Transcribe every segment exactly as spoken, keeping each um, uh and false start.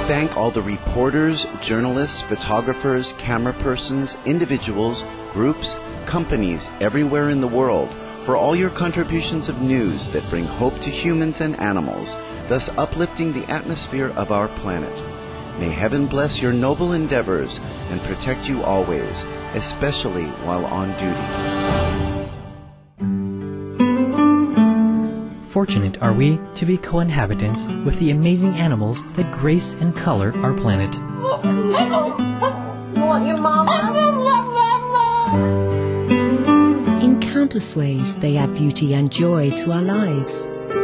thank all the reporters, journalists, photographers, camera persons, individuals, groups, companies everywhere in the world for all your contributions of news that bring hope to humans and animals, thus uplifting the atmosphere of our planet. May heaven bless your noble endeavors and protect you always, especially while on duty. Fortunate are we to be co-inhabitants with the amazing animals that grace and color our planet. Want your mama? In countless ways, they add beauty and joy to our lives.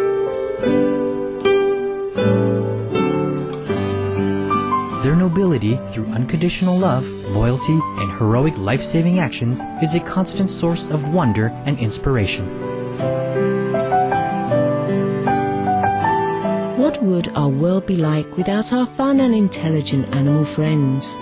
Their nobility through unconditional love, loyalty, and heroic life-saving actions is a constant source of wonder and inspiration. What would our world be like without our fun and intelligent animal friends?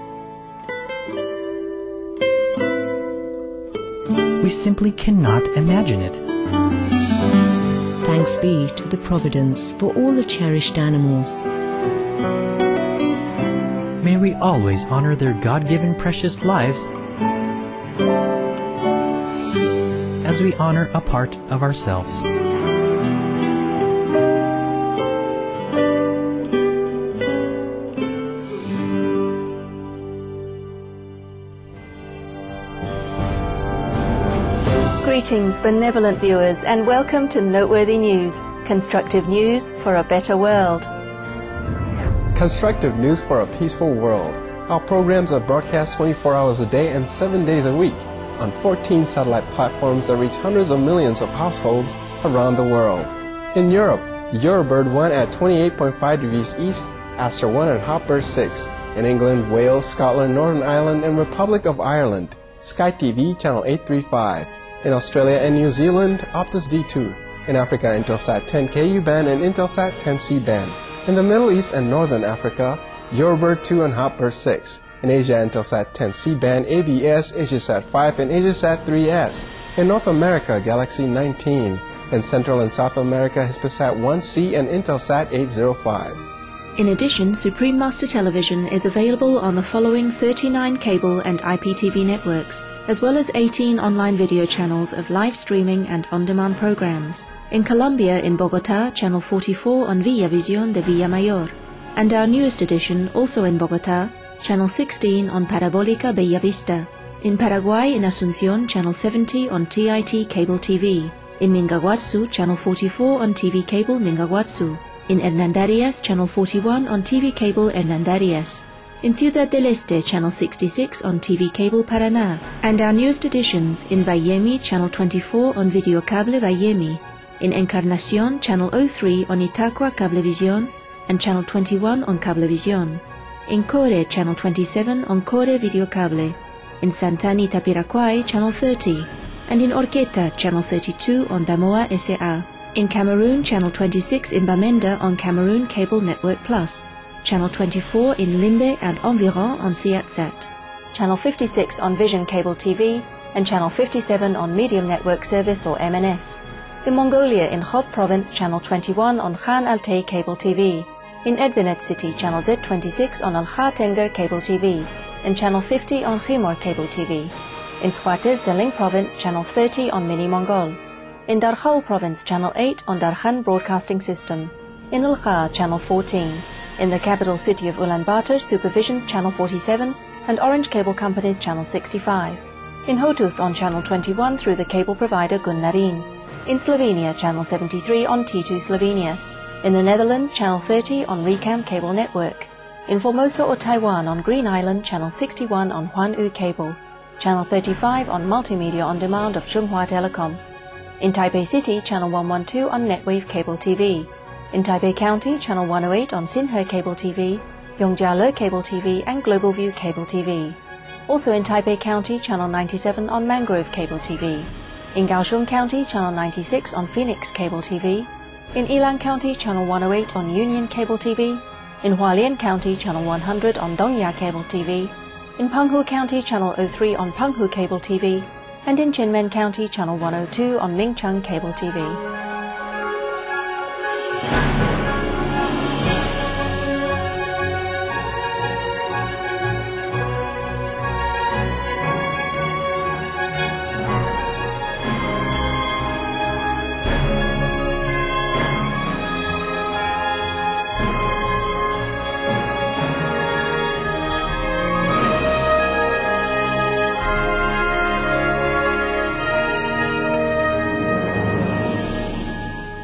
We simply cannot imagine it. Thanks be to the Providence for all the cherished animals. May we always honor their God-given precious lives as we honor a part of ourselves. Greetings, benevolent viewers, and welcome to Noteworthy News, constructive news for a better world. Constructive news for a peaceful world. Our programs are broadcast twenty-four hours a day and seven days a week on fourteen satellite platforms that reach hundreds of millions of households around the world. In Europe, Eurobird won at twenty-eight point five degrees east, Astra won at Hotbird six. In England, Wales, Scotland, Northern Ireland, and Republic of Ireland, Sky T V channel eight thirty-five. In Australia and New Zealand, Optus D two. In Africa, Intelsat ten K U band and Intelsat ten C band. In the Middle East and Northern Africa, Eurobird two and Hotbird six. In Asia, Intelsat ten C band, A B S, Asiasat five, and Asiasat three S. In North America, Galaxy nineteen. In Central and South America, Hispasat one C and Intelsat eight oh five. In addition, Supreme Master Television is available on the following thirty-nine cable and I P T V networks, as well as eighteen online video channels of live streaming and on-demand programs. In Colombia, in Bogotá, channel forty-four on Villavisión de Villamayor, and our newest edition, also in Bogotá, channel sixteen on Parabólica Bellavista. In Paraguay, in Asunción, channel seventy on T I T Cable T V. In Mingaguazú, channel forty-four on T V Cable Mingaguazú. In Hernandarias, channel forty-one on T V Cable Hernandarias. In Ciudad del Este, channel sixty-six on T V Cable Paraná. And our newest editions, in Vallemi, channel twenty-four on Videocable Vallemi. In Encarnación, channel oh three on Itacua Cablevisión and channel twenty-one on Cablevisión. In Core, channel twenty-seven on Core Videocable. In Santa Anita Piraquay, channel thirty. And in Orqueta, channel thirty-two on Damoa S A. In Cameroon, channel twenty-six in Bamenda on Cameroon Cable Network Plus. Channel twenty-four in Limbe and Environ on Siatsat. Channel fifty-six on Vision Cable T V and channel fifty-seven on Medium Network Service or M N S. In Mongolia, in Khov Province, channel twenty-one on Khan Altay Cable T V. In Erdenet City, channel Z twenty-six on Al-Kha Tenger Cable T V. And channel fifty on Khimor Cable T V. In Squatter Zeling Province, channel thirty on Mini Mongol. In Darkhal Province, channel eight on Darkhan Broadcasting System. In Al-Kha, channel fourteen. In the capital city of Ulaanbaatar, Supervision's channel forty-seven and Orange Cable Company's channel sixty-five. In Hotuth on channel twenty-one through the cable provider Gunnarin. In Slovenia, channel seventy-three on T two Slovenia. In the Netherlands, channel thirty on Recam Cable Network. In Formosa or Taiwan on Green Island, channel sixty-one on Huan-U Cable. Channel thirty-five on Multimedia On Demand of Chunghwa Telecom. In Taipei City, channel one twelve on Netwave Cable T V. In Taipei County, channel one oh eight on Sinhe Cable T V, Yongjiale Cable T V and Global View Cable T V. Also in Taipei County, channel ninety-seven on Mangrove Cable T V. In Kaohsiung County, channel ninety-six on Phoenix Cable T V. In Ilan County, channel one oh eight on Union Cable T V. In Hualien County, channel one hundred on Dongya Cable T V. In Penghu County, channel oh three on Penghu Cable T V. And in Kinmen County, channel one oh two on Mingcheng Cable T V.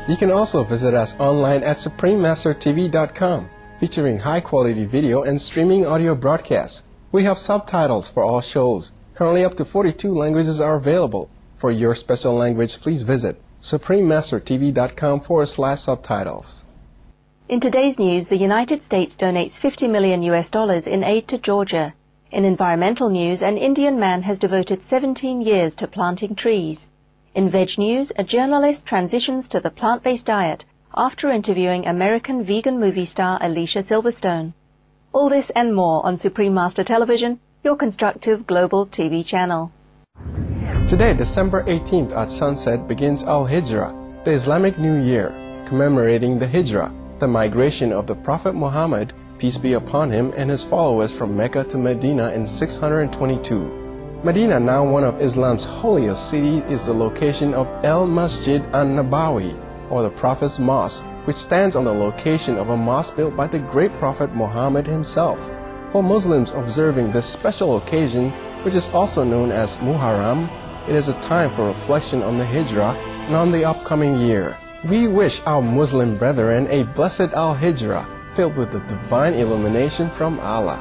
You can also visit us online at supreme master t v dot com, featuring high-quality video and streaming audio broadcasts. We have subtitles for all shows. Currently up to forty-two languages are available. For your special language, please visit supreme master t v dot com forward slash subtitles. In today's news, the United States donates fifty million U S dollars in aid to Georgia. In environmental news, an Indian man has devoted seventeen years to planting trees. In veg news, a journalist transitions to the plant-based diet after interviewing American vegan movie star Alicia Silverstone. All this and more on Supreme Master Television, your constructive global T V channel. Today, December eighteenth at sunset, begins Al-Hijrah, the Islamic New Year, commemorating the Hijrah, the migration of the Prophet Muhammad, peace be upon him, and his followers from Mecca to Medina in six hundred twenty-two. Medina, now one of Islam's holiest cities, is the location of El Masjid an-Nabawi, or the Prophet's Mosque, which stands on the location of a mosque built by the great Prophet Muhammad himself. For Muslims observing this special occasion, which is also known as Muharram, it is a time for reflection on the Hijrah and on the upcoming year. We wish our Muslim brethren a blessed Al-Hijrah, filled with the divine illumination from Allah.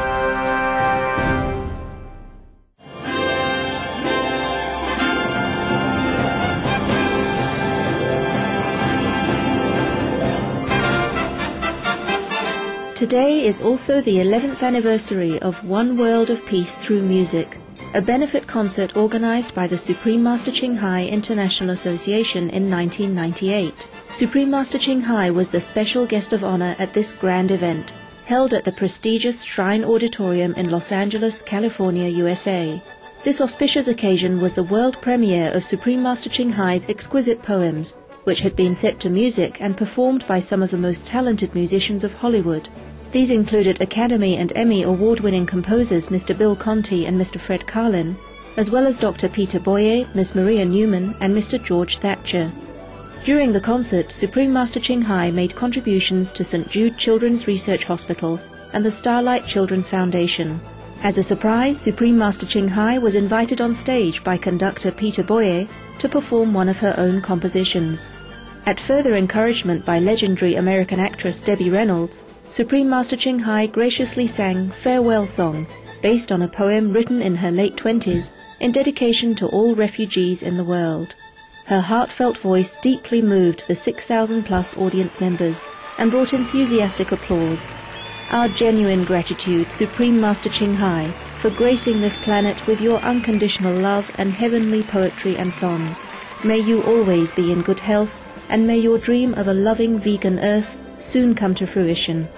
Today is also the eleventh anniversary of One World of Peace Through Music, a benefit concert organized by the Supreme Master Ching Hai International Association in nineteen ninety-eight. Supreme Master Ching Hai was the special guest of honor at this grand event, held at the prestigious Shrine Auditorium in Los Angeles, California, U S A. This auspicious occasion was the world premiere of Supreme Master Ching Hai's exquisite poems, which had been set to music and performed by some of the most talented musicians of Hollywood. These included Academy and Emmy award-winning composers Mister Bill Conti and Mister Fred Karlin, as well as Doctor Peter Boye, Miss Maria Newman, and Mister George Thatcher. During the concert, Supreme Master Ching Hai made contributions to Saint Jude Children's Research Hospital and the Starlight Children's Foundation. As a surprise, Supreme Master Ching Hai was invited on stage by conductor Peter Boye to perform one of her own compositions. At further encouragement by legendary American actress Debbie Reynolds, Supreme Master Ching Hai graciously sang Farewell Song, based on a poem written in her late twenties in dedication to all refugees in the world. Her heartfelt voice deeply moved the six thousand plus audience members and brought enthusiastic applause. Our genuine gratitude, Supreme Master Ching Hai, for gracing this planet with your unconditional love and heavenly poetry and songs. May you always be in good health, and may your dream of a loving vegan earth soon come to fruition.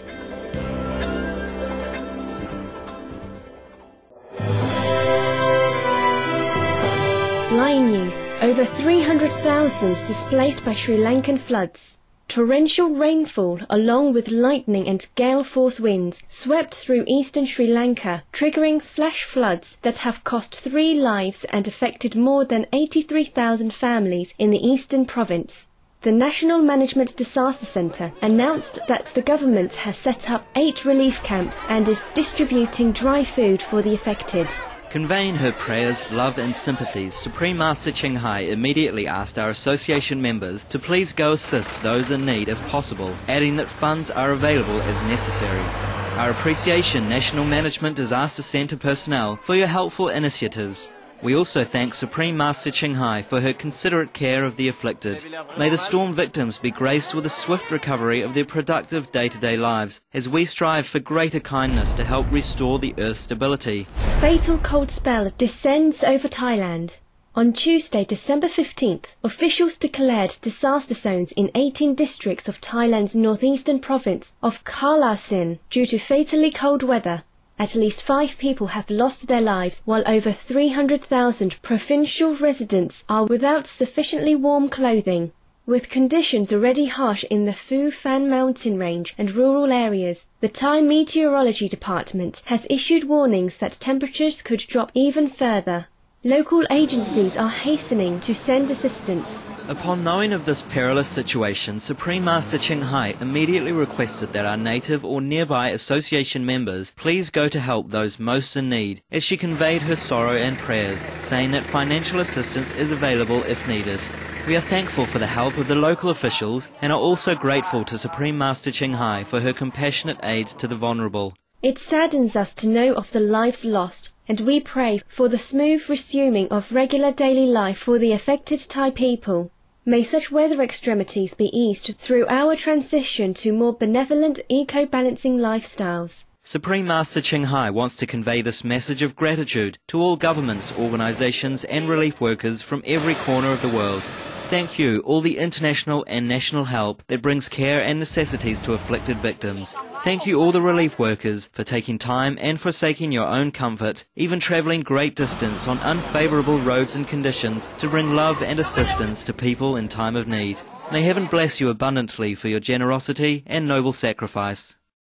Line news. Over three hundred thousand displaced by Sri Lankan floods. Torrential rainfall along with lightning and gale force winds swept through eastern Sri Lanka, triggering flash floods that have cost three lives and affected more than eighty-three thousand families in the eastern province. The National Management Disaster Centre announced that the government has set up eight relief camps and is distributing dry food for the affected. Conveying her prayers, love and sympathies, Supreme Master Ching Hai immediately asked our association members to please go assist those in need if possible, adding that funds are available as necessary. Our appreciation, National Management Disaster Centre personnel, for your helpful initiatives. We also thank Supreme Master Ching Hai for her considerate care of the afflicted. May the storm victims be graced with a swift recovery of their productive day-to-day lives, as we strive for greater kindness to help restore the Earth's stability. Fatal cold spell descends over Thailand. On Tuesday, December fifteenth, officials declared disaster zones in eighteen districts of Thailand's northeastern province of Kalasin due to fatally cold weather. At least five people have lost their lives, while over three hundred thousand provincial residents are without sufficiently warm clothing. With conditions already harsh in the Phu Phan mountain range and rural areas, the Thai Meteorology Department has issued warnings that temperatures could drop even further. Local agencies are hastening to send assistance. Upon knowing of this perilous situation, Supreme Master Ching Hai immediately requested that our native or nearby association members please go to help those most in need, as she conveyed her sorrow and prayers, saying that financial assistance is available if needed. We are thankful for the help of the local officials and are also grateful to Supreme Master Ching Hai for her compassionate aid to the vulnerable. It saddens us to know of the lives lost, and we pray for the smooth resuming of regular daily life for the affected Thai people. May such weather extremities be eased through our transition to more benevolent, eco-balancing lifestyles. Supreme Master Ching Hai wants to convey this message of gratitude to all governments, organisations and relief workers from every corner of the world. Thank you, all the international and national help that brings care and necessities to afflicted victims. Thank you all the relief workers for taking time and forsaking your own comfort, even travelling great distance on unfavourable roads and conditions to bring love and assistance to people in time of need. May heaven bless you abundantly for your generosity and noble sacrifice.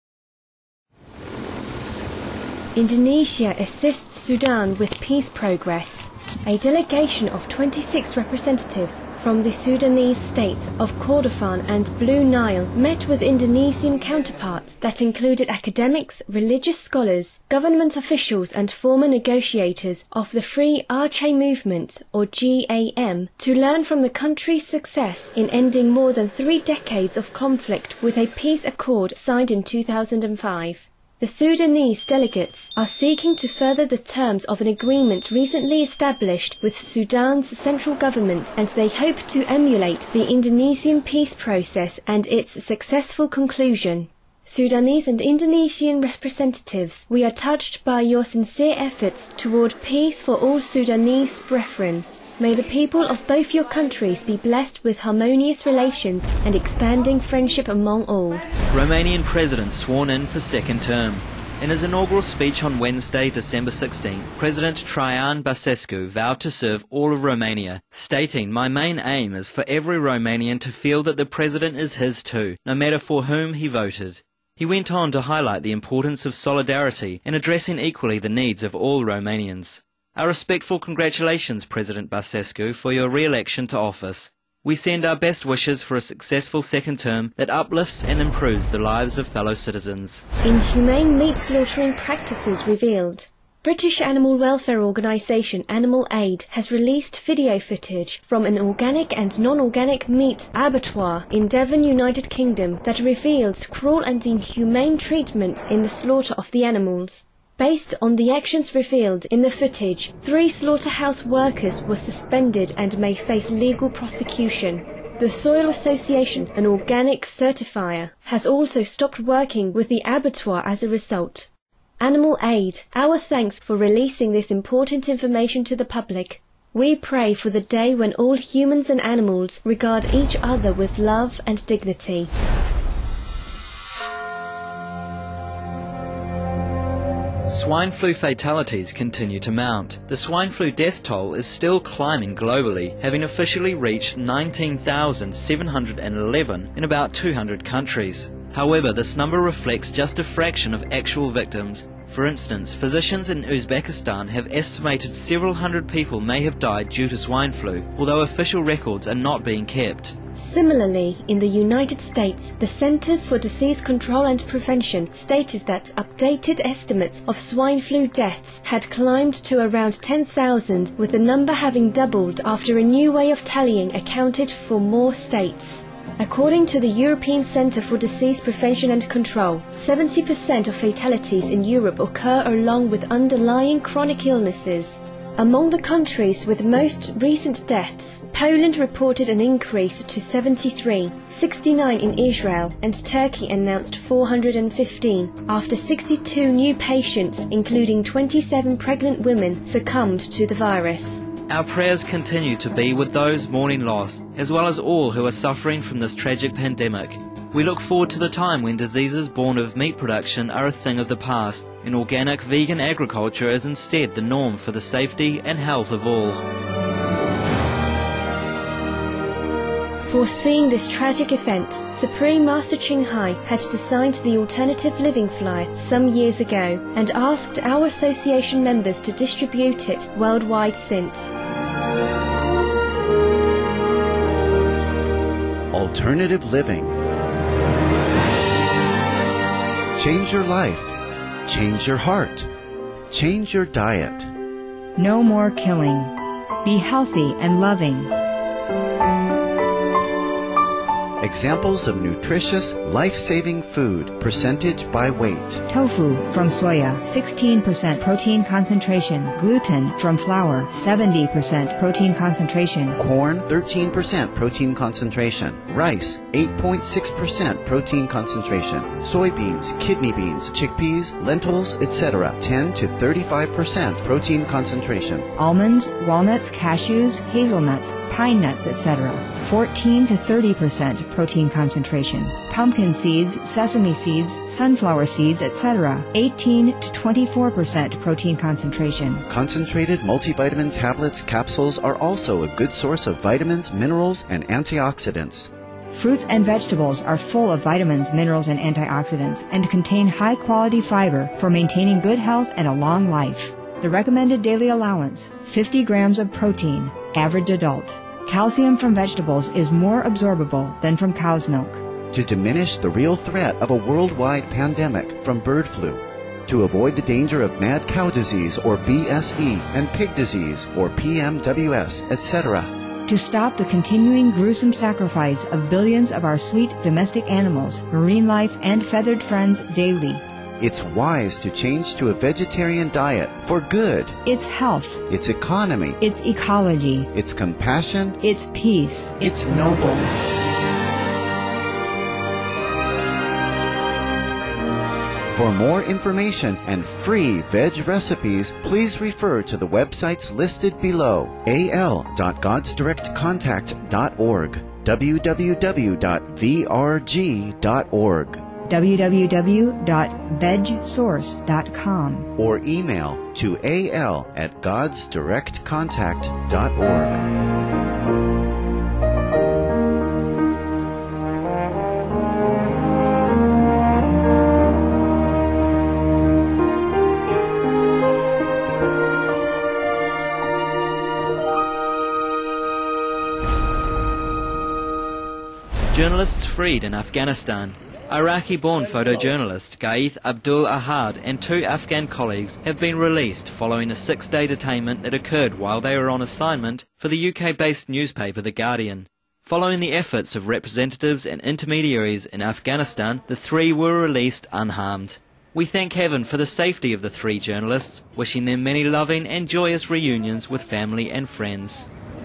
Indonesia assists Sudan with peace progress. A delegation of twenty-six representatives from the Sudanese states of Kordofan and Blue Nile met with Indonesian counterparts that included academics, religious scholars, government officials and former negotiators of the Free Aceh Movement, or G A M, to learn from the country's success in ending more than three decades of conflict with a peace accord signed in two thousand five. The Sudanese delegates are seeking to further the terms of an agreement recently established with Sudan's central government, and they hope to emulate the Indonesian peace process and its successful conclusion. Sudanese and Indonesian representatives, we are touched by your sincere efforts toward peace for all Sudanese brethren. May the people of both your countries be blessed with harmonious relations and expanding friendship among all. Romanian President sworn in for second term. In his inaugural speech on Wednesday, December sixteenth, President Traian Băsescu vowed to serve all of Romania, stating, "My main aim is for every Romanian to feel that the President is his too, no matter for whom he voted." He went on to highlight the importance of solidarity in addressing equally the needs of all Romanians. Our respectful congratulations, President Băsescu, for your re-election to office. We send our best wishes for a successful second term that uplifts and improves the lives of fellow citizens. Inhumane meat slaughtering practices revealed. British animal welfare organisation Animal Aid has released video footage from an organic and non-organic meat abattoir in Devon, United Kingdom, that reveals cruel and inhumane treatment in the slaughter of the animals. Based on the actions revealed in the footage, three slaughterhouse workers were suspended and may face legal prosecution. The Soil Association, an organic certifier, has also stopped working with the abattoir as a result. Animal Aid, our thanks for releasing this important information to the public. We pray for the day when all humans and animals regard each other with love and dignity. Swine flu fatalities continue to mount. The swine flu death toll is still climbing globally, having officially reached nineteen thousand seven hundred eleven in about two hundred countries. However, this number reflects just a fraction of actual victims. For instance, physicians in Uzbekistan have estimated several hundred people may have died due to swine flu, although official records are not being kept. Similarly, in the United States, the Centers for Disease Control and Prevention stated that updated estimates of swine flu deaths had climbed to around ten thousand, with the number having doubled after a new way of tallying accounted for more states. According to the European Centre for Disease Prevention and Control, seventy percent of fatalities in Europe occur along with underlying chronic illnesses. Among the countries with most recent deaths, Poland reported an increase to seventy-three, sixty-nine in Israel, and Turkey announced four hundred fifteen, after sixty-two new patients, including twenty-seven pregnant women, succumbed to the virus. Our prayers continue to be with those mourning loss, as well as all who are suffering from this tragic pandemic. We look forward to the time when diseases born of meat production are a thing of the past, and organic vegan agriculture is instead the norm for the safety and health of all. Foreseeing this tragic event, Supreme Master Ching Hai had designed the alternative living flyer some years ago and asked our association members to distribute it worldwide since. Alternative living. Change your life. Change your heart. Change your diet. No more killing. Be healthy and loving. Examples of nutritious, life-saving food, percentage by weight. Tofu from soya, sixteen percent protein concentration. Gluten from flour, seventy percent protein concentration. Corn, thirteen percent protein concentration. Rice, eight point six percent protein concentration. Soybeans, kidney beans, chickpeas, lentils, et cetera, ten to thirty-five percent protein concentration. Almonds, walnuts, cashews, hazelnuts, pine nuts, et cetera, fourteen to thirty percent protein concentration. Pumpkin seeds, sesame seeds, sunflower seeds, et cetera, eighteen to twenty-four percent protein concentration. Concentrated multivitamin tablets, capsules are also a good source of vitamins, minerals, and antioxidants. Fruits and vegetables are full of vitamins, minerals, and antioxidants and contain high-quality fiber for maintaining good health and a long life. The recommended daily allowance, fifty grams of protein, average adult. Calcium from vegetables is more absorbable than from cow's milk. To diminish the real threat of a worldwide pandemic from bird flu. To avoid the danger of mad cow disease or B S E and pig disease or P M W S, et cetera. To stop the continuing gruesome sacrifice of billions of our sweet domestic animals, marine life, and feathered friends daily. It's wise to change to a vegetarian diet for good. It's health. It's economy. It's ecology. It's compassion. It's peace. It's noble. For more information and free veg recipes, please refer to the websites listed below: a l dot gods direct contact dot org, w w w dot v r g dot org, w w w dot veg source dot com, or email to a l at gods direct contact dot org. Journalists freed in Afghanistan. Iraqi-born photojournalist Gaith Abdul Ahad and two Afghan colleagues have been released following a six-day detainment that occurred while they were on assignment for the U K-based newspaper The Guardian. Following the efforts of representatives and intermediaries in Afghanistan, the three were released unharmed. We thank heaven for the safety of the three journalists, wishing them many loving and joyous reunions with family and friends.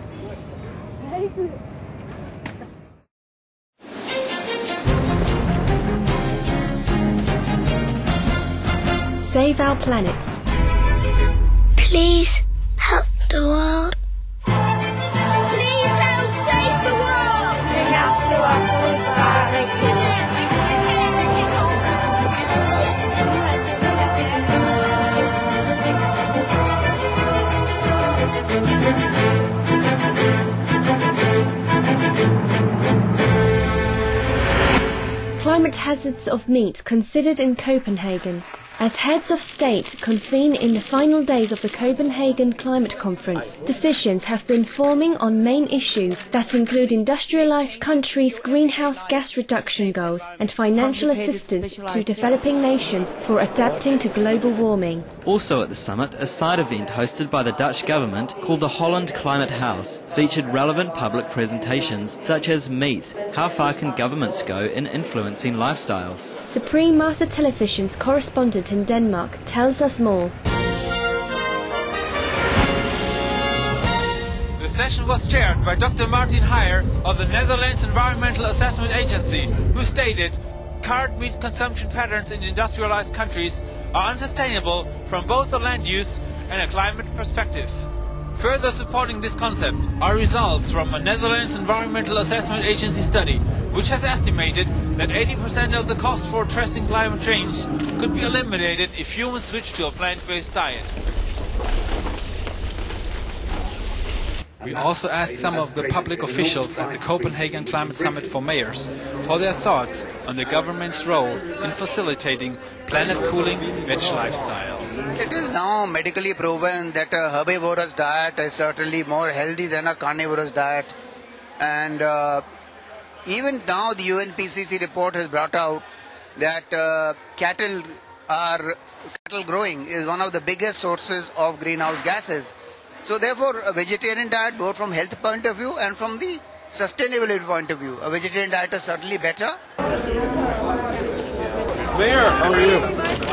Save our planet. Please help the world. Please help save the world. Climate hazards of meat considered in Copenhagen. As heads of state convene in the final days of the Copenhagen Climate Conference, decisions have been forming on main issues that include industrialized countries' greenhouse gas reduction goals and financial assistance to developing nations for adapting to global warming. Also at the summit, a side event hosted by the Dutch government called the Holland Climate House featured relevant public presentations such as Meet, How Far Can Governments Go in Influencing Lifestyles? Supreme Master Television's correspondent in Denmark tells us more. The session was chaired by Doctor Martin Heyer of the Netherlands Environmental Assessment Agency, who stated, current meat consumption patterns in industrialized countries are unsustainable from both a land use and a climate perspective. Further supporting this concept are results from a Netherlands Environmental Assessment Agency study, which has estimated that eighty percent of the cost for addressing climate change could be eliminated if humans switch to a plant-based diet. We also asked some of the public officials at the Copenhagen Climate Summit for mayors for their thoughts on the government's role in facilitating planet-cooling veg lifestyles. It is now medically proven that a herbivorous diet is certainly more healthy than a carnivorous diet. And uh, even now the U N P C C report has brought out that uh, cattle are cattle growing is one of the biggest sources of greenhouse gases. So therefore, a vegetarian diet, both from health point of view and from the sustainability point of view, a vegetarian diet is certainly better. Mayor, how are you?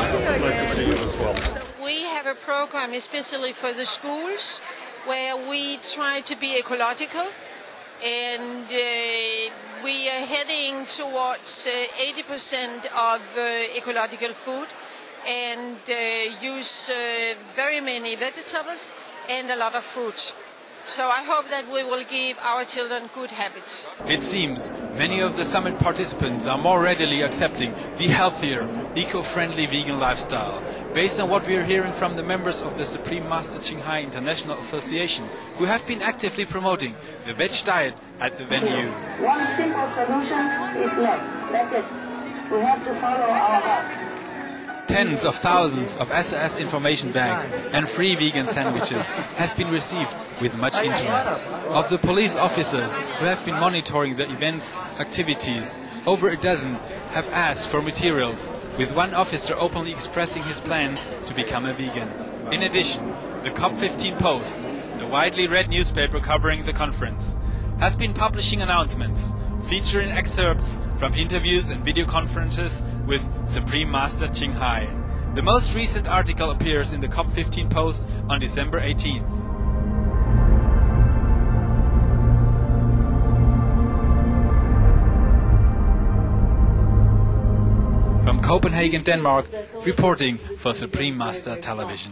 We have a program especially for the schools where we try to be ecological, and uh, we are heading towards uh, eighty percent of uh, ecological food and uh, use uh, very many vegetables and a lot of fruit. So I hope that we will give our children good habits. It seems many of the summit participants are more readily accepting the healthier, eco-friendly vegan lifestyle, based on what we are hearing from the members of the Supreme Master Ching Hai International Association, who have been actively promoting the veg diet at the venue. One simple solution is left. That's it. We have to follow our heart. Tens of thousands of S O S information bags and free vegan sandwiches have been received with much interest. Of the police officers who have been monitoring the event's activities, over a dozen have asked for materials, with one officer openly expressing his plans to become a vegan. In addition, the COP fifteen Post, the widely read newspaper covering the conference, has been publishing announcements featuring excerpts from interviews and video conferences with Supreme Master Ching Hai. The most recent article appears in the COP fifteen Post on December eighteenth. From Copenhagen, Denmark, reporting for Supreme Master Television.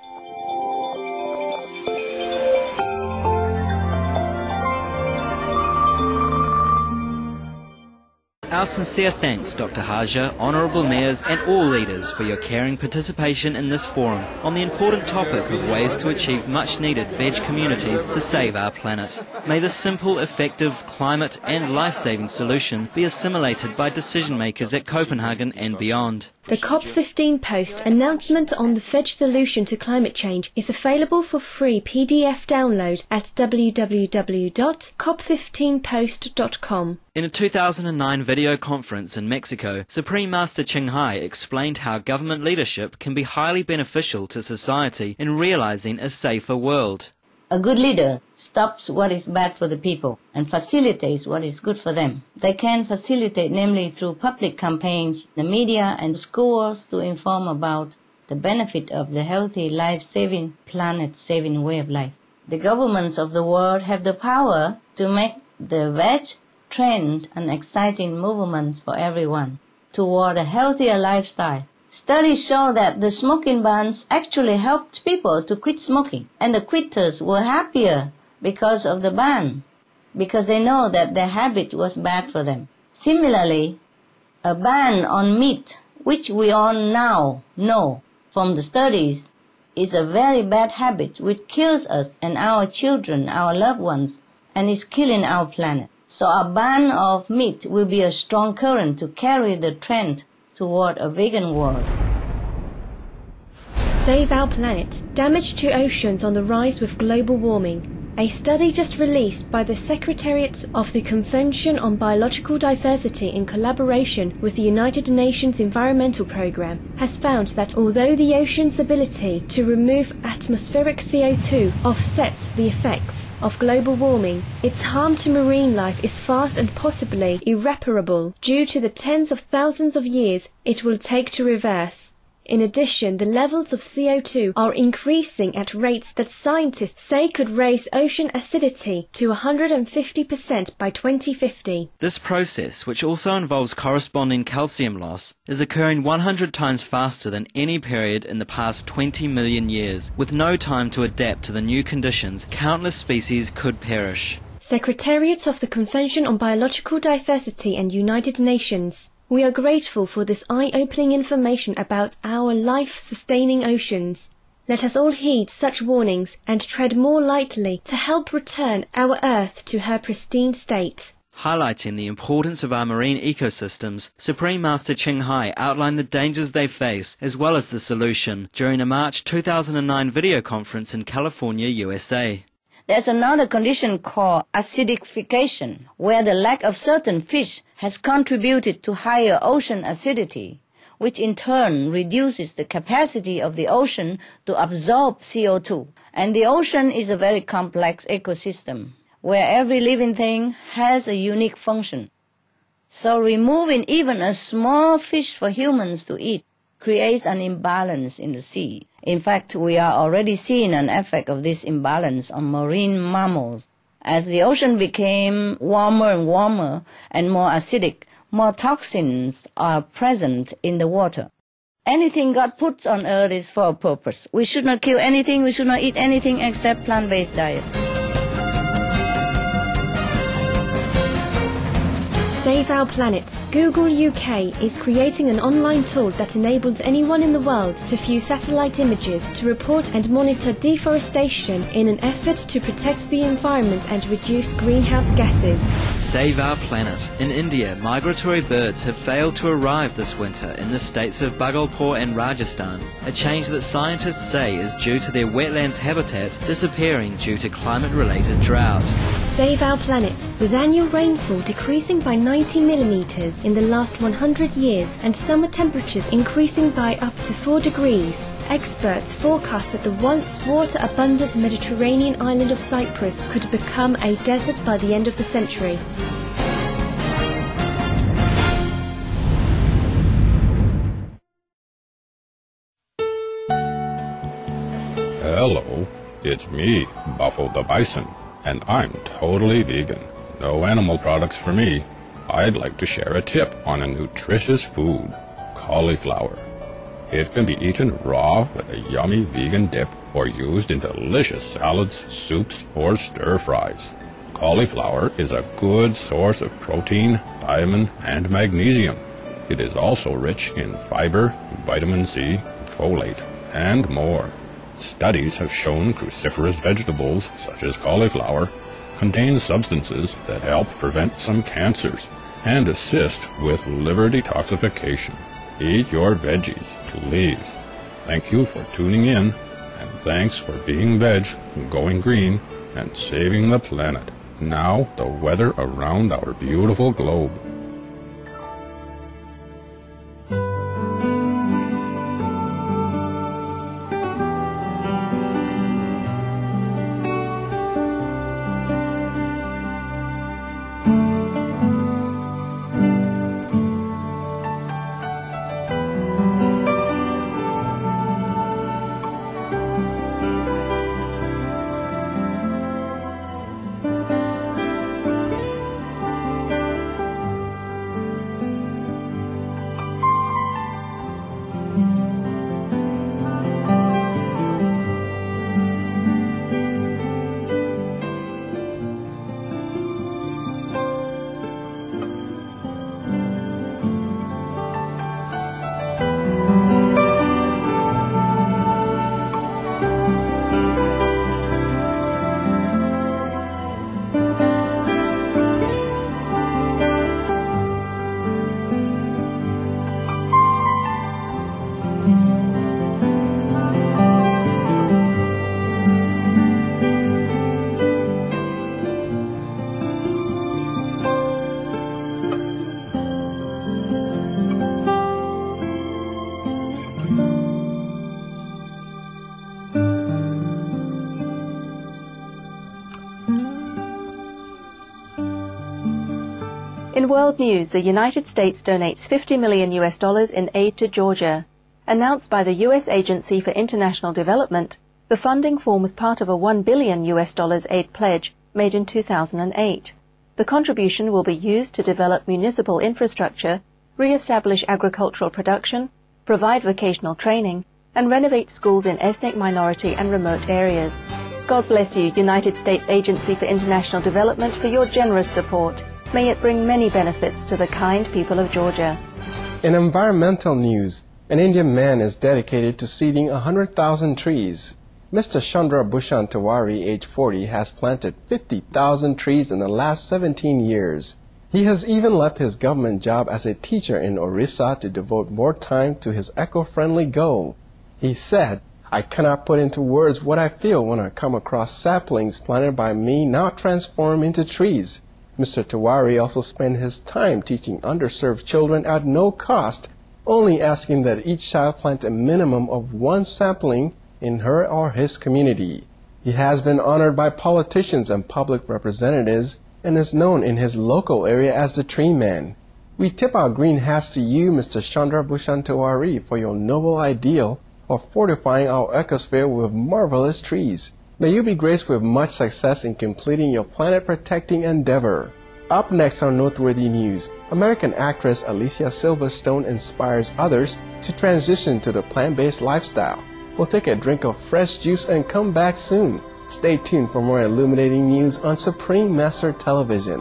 Our sincere thanks, Doctor Haja, Honourable Mayors and all leaders for your caring participation in this forum on the important topic of ways to achieve much-needed veg communities to save our planet. May this simple, effective, climate and life-saving solution be assimilated by decision-makers at Copenhagen and beyond. The COP fifteen Post announcement on the veg solution to climate change is available for free P D F download at w w w dot cop fifteen post dot com. In a two thousand nine video conference in Mexico, Supreme Master Ching Hai explained how government leadership can be highly beneficial to society in realizing a safer world. A good leader stops what is bad for the people and facilitates what is good for them. They can facilitate namely through public campaigns, the media and schools to inform about the benefit of the healthy, life-saving, planet-saving way of life. The governments of the world have the power to make the veg trend an exciting movement for everyone toward a healthier lifestyle. Studies show that the smoking bans actually helped people to quit smoking, and the quitters were happier because of the ban, because they know that their habit was bad for them. Similarly, a ban on meat, which we all now know from the studies, is a very bad habit which kills us and our children, our loved ones, and is killing our planet. So a ban of meat will be a strong current to carry the trend toward a vegan world. Save our planet. Damage to oceans on the rise with global warming. A study just released by the Secretariat of the Convention on Biological Diversity in collaboration with the United Nations Environmental Programme has found that although the ocean's ability to remove atmospheric C O two offsets the effects of global warming, its harm to marine life is fast and possibly irreparable due to the tens of thousands of years it will take to reverse. In addition, the levels of C O two are increasing at rates that scientists say could raise ocean acidity to one hundred fifty percent by twenty fifty. This process, which also involves corresponding calcium loss, is occurring one hundred times faster than any period in the past twenty million years. With no time to adapt to the new conditions, countless species could perish. Secretariat of the Convention on Biological Diversity and United Nations. We are grateful for this eye-opening information about our life-sustaining oceans. Let us all heed such warnings and tread more lightly to help return our Earth to her pristine state. Highlighting the importance of our marine ecosystems, Supreme Master Ching Hai outlined the dangers they face as well as the solution during a March two thousand nine video conference in California, U S A. There's another condition called acidification, where the lack of certain fish has contributed to higher ocean acidity, which in turn reduces the capacity of the ocean to absorb C O two. And the ocean is a very complex ecosystem, where every living thing has a unique function. So removing even a small fish for humans to eat creates an imbalance in the sea. In fact, we are already seeing an effect of this imbalance on marine mammals. As the ocean became warmer and warmer and more acidic, more toxins are present in the water. Anything God puts on earth is for a purpose. We should not kill anything, we should not eat anything except plant-based diet. Save Our Planet. Google U K is creating an online tool that enables anyone in the world to view satellite images to report and monitor deforestation in an effort to protect the environment and reduce greenhouse gases. Save Our Planet. In India, migratory birds have failed to arrive this winter in the states of Bhagalpur and Rajasthan, a change that scientists say is due to their wetlands habitat disappearing due to climate-related drought. Save Our Planet. With annual rainfall decreasing by ninety millimeters in the last one hundred years and summer temperatures increasing by up to four degrees, experts forecast that the once water-abundant Mediterranean island of Cyprus could become a desert by the end of the century. Hello, it's me, Buffalo the Bison, and I'm totally vegan. No animal products for me. I'd like to share a tip on a nutritious food, cauliflower. It can be eaten raw with a yummy vegan dip or used in delicious salads, soups, or stir-fries. Cauliflower is a good source of protein, thiamine, and magnesium. It is also rich in fiber, vitamin C, folate, and more. Studies have shown cruciferous vegetables, such as cauliflower, contain substances that help prevent some cancers and assist with liver detoxification. Eat your veggies, please. Thank you for tuning in, and thanks for being veg, going green, and saving the planet. Now, the weather around our beautiful globe. In world news, the United States donates fifty million U S dollars in aid to Georgia. Announced by the U S Agency for International Development, the funding forms part of a one billion U S dollars aid pledge made in two thousand eight. The contribution will be used to develop municipal infrastructure, re-establish agricultural production, provide vocational training, and renovate schools in ethnic minority and remote areas. God bless you, United States Agency for International Development, for your generous support. May it bring many benefits to the kind people of Georgia. In environmental news, An Indian man is dedicated to seeding one hundred thousand trees. Mister Chandra Bhushan Tiwari, age forty, has planted fifty thousand trees in the last seventeen years. He has even left his government job as a teacher in Orissa to devote more time to his eco-friendly goal. He said, "I cannot put into words what I feel when I come across saplings planted by me now transformed into trees." Mister Tiwari also spent his time teaching underserved children at no cost, only asking that each child plant a minimum of one sapling in her or his community. He has been honored by politicians and public representatives and is known in his local area as the Tree Man. We tip our green hats to you, Mister Chandra Bhushan Tiwari, for your noble ideal of fortifying our ecosphere with marvelous trees. May you be graced with much success in completing your planet-protecting endeavor. Up next on Noteworthy News, American actress Alicia Silverstone inspires others to transition to the plant-based lifestyle. We'll take a drink of fresh juice and come back soon. Stay tuned for more illuminating news on Supreme Master Television.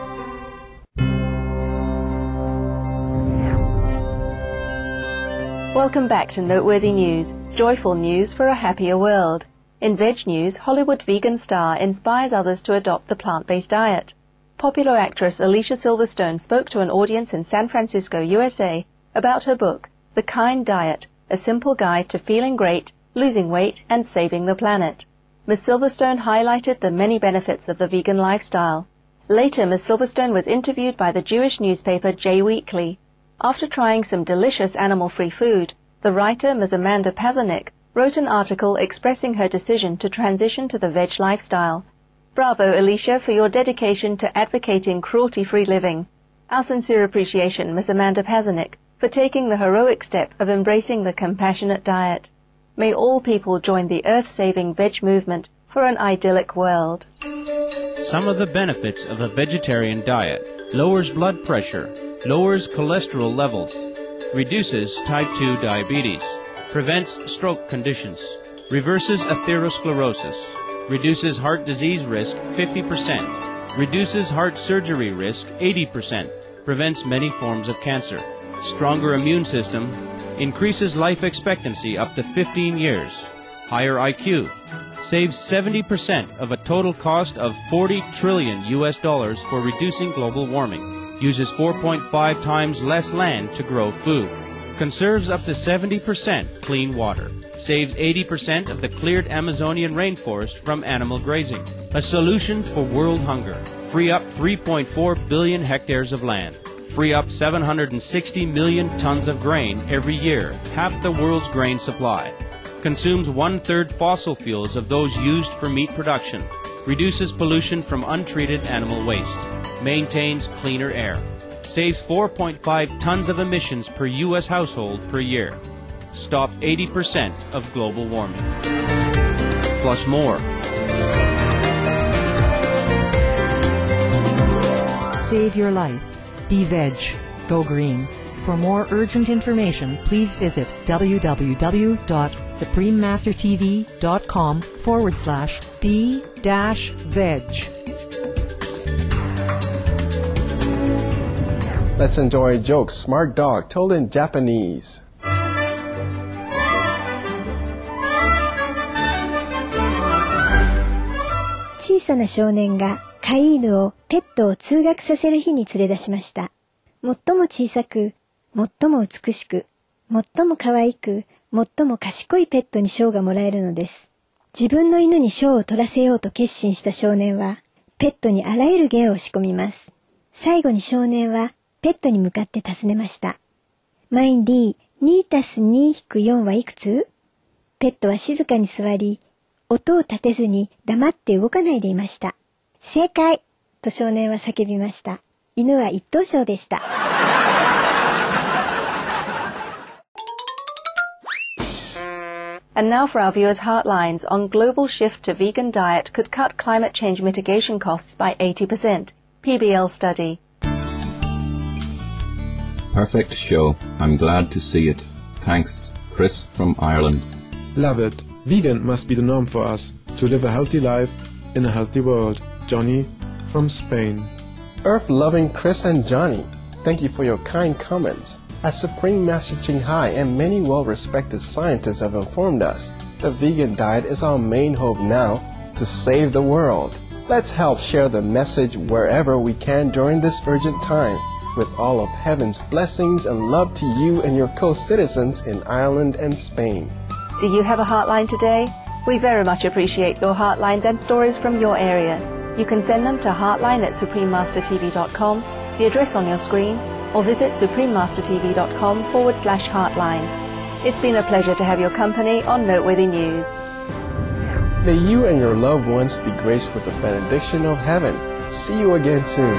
Welcome back to Noteworthy News, joyful news for a happier world. In Veg News, Hollywood vegan star inspires others to adopt the plant-based diet. Popular actress Alicia Silverstone spoke to an audience in San Francisco, U S A, about her book, The Kind Diet, a simple guide to feeling great, losing weight, and saving the planet. Miz Silverstone highlighted the many benefits of the vegan lifestyle. Later, Miz Silverstone was interviewed by the Jewish newspaper J Weekly. After trying some delicious animal-free food, the writer Miz Amanda Pazanik wrote an article expressing her decision to transition to the veg lifestyle. Bravo, Alicia, for your dedication to advocating cruelty-free living. Our sincere appreciation, Miz Amanda Pazanik, for taking the heroic step of embracing the compassionate diet. May all people join the earth-saving veg movement for an idyllic world. Some of the benefits of a vegetarian diet: lowers blood pressure, lowers cholesterol levels, reduces type two diabetes, prevents stroke conditions, reverses atherosclerosis, reduces heart disease risk fifty percent, reduces heart surgery risk eighty percent, prevents many forms of cancer, stronger immune system, increases life expectancy up to fifteen years, higher I Q, saves seventy percent of a total cost of forty trillion U S dollars for reducing global warming, uses four point five times less land to grow food, conserves up to seventy percent clean water, saves eighty percent of the cleared Amazonian rainforest from animal grazing, a solution for world hunger, free up three point four billion hectares of land, free up seven hundred sixty million tons of grain every year, half the world's grain supply, consumes one-third fossil fuels of those used for meat production, reduces pollution from untreated animal waste, maintains cleaner air, saves four point five tons of emissions per U S household per year, stop eighty percent of global warming, plus more. Save your life. Be veg. Go green. For more urgent information, please visit www.suprememastertv.com forward slash be dash veg. Let's enjoy a joke Smart Dog told in Japanese. 小さな少年が飼い犬をペットを通学させる日に連れ出しました。最も小さく、最も美しく、最も可愛く、最も賢いペットに賞がもらえるのです。自分の犬に賞を取らせようと決心した少年は、ペットにあらゆる芸を仕込みます。最後に少年は、ペットに向かって尋ねました。マインディ、にたすにひくよんはいくつ？ペットは静かに座り、音を立てずに黙って動かないでいました。正解と少年は叫びました。犬は一等賞でした。 And now for our viewers' heartlines on global shift to vegan diet could cut climate change mitigation costs by eighty percent. P B L study. Perfect show. I'm glad to see it. Thanks, Chris from Ireland. Love it. Vegan must be the norm for us to live a healthy life in a healthy world. Johnny from Spain. Earth-loving Chris and Johnny, thank you for your kind comments. As Supreme Master Ching Hai and many well-respected scientists have informed us, the vegan diet is our main hope now to save the world. Let's help share the message wherever we can during this urgent time, with all of heaven's blessings and love to you and your co-citizens in Ireland and Spain. Do you have a heartline today? We very much appreciate your heartlines and stories from your area. You can send them to heartline at supreme master t v dot com, the address on your screen, or visit suprememastertv.com forward slash heartline. It's been a pleasure to have your company on Noteworthy News. May you and your loved ones be graced with the benediction of heaven. See you again soon.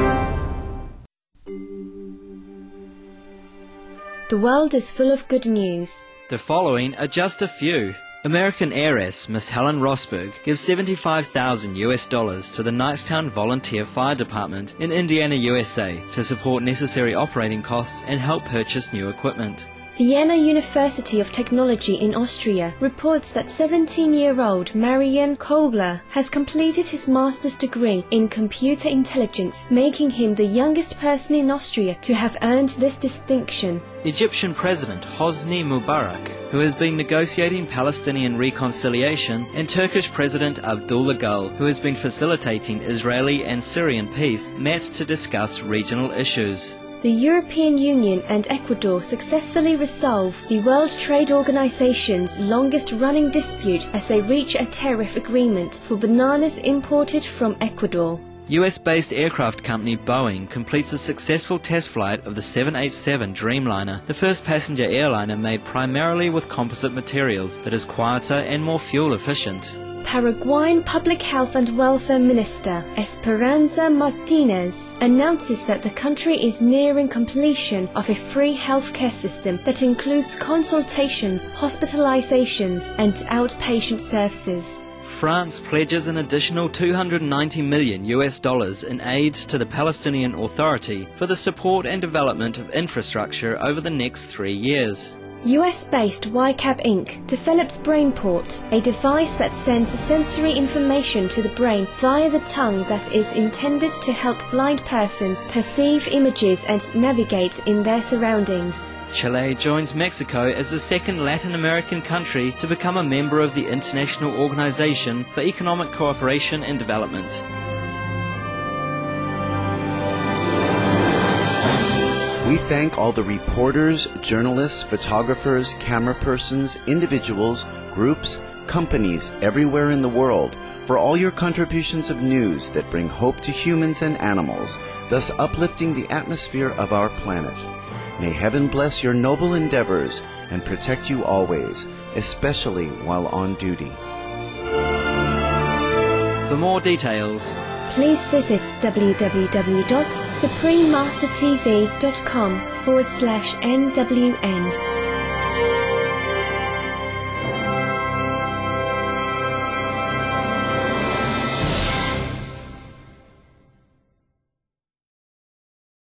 The world is full of good news. The following are just a few. American heiress Miss Helen Rosberg gives seventy-five thousand US dollars to the Knightstown Volunteer Fire Department in Indiana, U S A to support necessary operating costs and help purchase new equipment. Vienna University of Technology in Austria reports that seventeen-year-old Marian Kobler has completed his master's degree in computer intelligence, making him the youngest person in Austria to have earned this distinction. Egyptian President Hosni Mubarak, who has been negotiating Palestinian reconciliation, and Turkish President Abdullah Gül, who has been facilitating Israeli and Syrian peace, met to discuss regional issues. The European Union and Ecuador successfully resolve the World Trade Organization's longest-running dispute as they reach a tariff agreement for bananas imported from Ecuador. U S-based aircraft company Boeing completes a successful test flight of the seven eighty-seven Dreamliner, the first passenger airliner made primarily with composite materials that is quieter and more fuel efficient. Paraguayan Public Health and Welfare Minister Esperanza Martinez announces that the country is nearing completion of a free healthcare system that includes consultations, hospitalizations, and outpatient services. France pledges an additional two hundred ninety million US dollars in aid to the Palestinian Authority for the support and development of infrastructure over the next three years. U S-based Y CAP Incorporated develops BrainPort, a device that sends sensory information to the brain via the tongue that is intended to help blind persons perceive images and navigate in their surroundings. Chile joins Mexico as the second Latin American country to become a member of the International Organization for Economic Cooperation and Development. We thank all the reporters, journalists, photographers, camera persons, individuals, groups, companies everywhere in the world for all your contributions of news that bring hope to humans and animals, thus uplifting the atmosphere of our planet. May heaven bless your noble endeavors and protect you always, especially while on duty. For more details, please visit www.suprememastertv.com forward slash NWN.